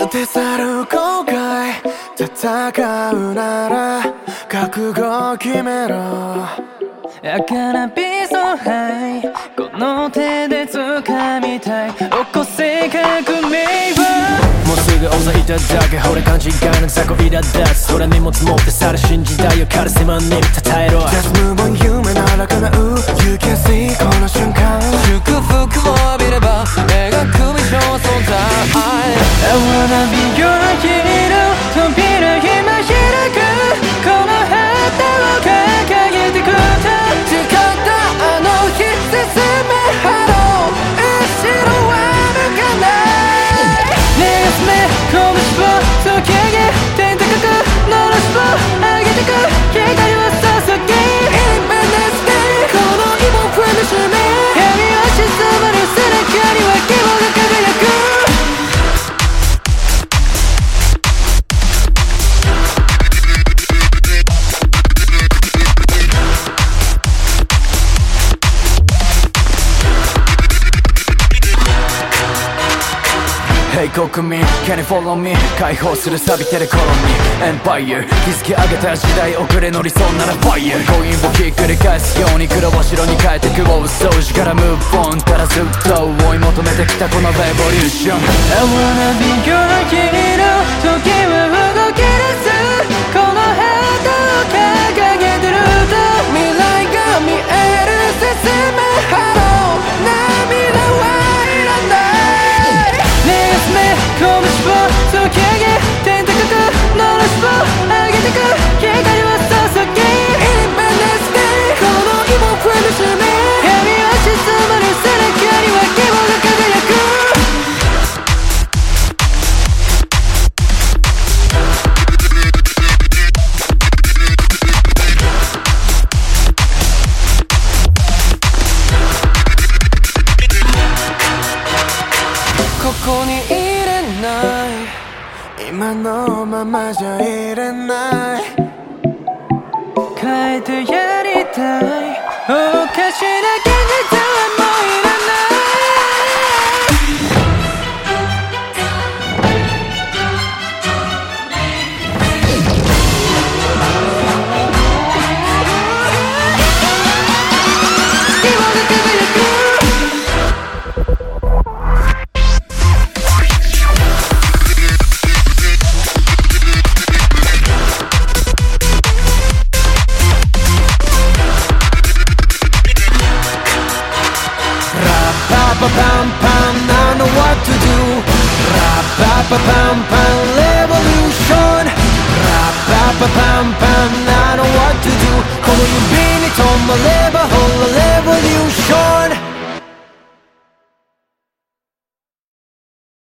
捨て去る後悔戦うなら覚悟を決めろ。 I gotta be so high この手で掴みたい起こせ革命はもうすぐ大勢いただけ俺勘違いの雑魚苛立つ俺荷物持って去る新時代をカルセマンに称えろ Just move on 夢なら叶う You can see この瞬間祝福を浴びれば描く未承存在 I wanna be your hero 扉今開くこの旗を掲げてく誓ったあの日進めハロー後ろは向かないねえ休め拳を突き上げ天高くのろしを上げてく光を注ぎ Independence Day この芋ふんでしめ闇は沈まる背中には希望が輝く Hey 国民 Can you follow me 解放する錆びてるコロニー Empire 築き上げた時代遅れ乗りそうなら Fire コインをひっくり返すように黒を白に変えてく大掃除から Move on たらずっと追い求めてきたこの Revolution I wanna be your hero 時は動き出すこの旗を掲げてると未来が見える進めハロー涙はいらないねえ休め拳を突き上げ天高くのろしを上げてく光を注ぎ Independence Day この芋ふんでしめ闇は沈まる背中には希望が輝くここにいれない今のままじゃいれない変えてやりたいおかしな現実はもういらない希望が輝く Pam pam, I know what to do. Rap pam pam, revolution. Rap pam pam, I know what to do. この指に止まればほら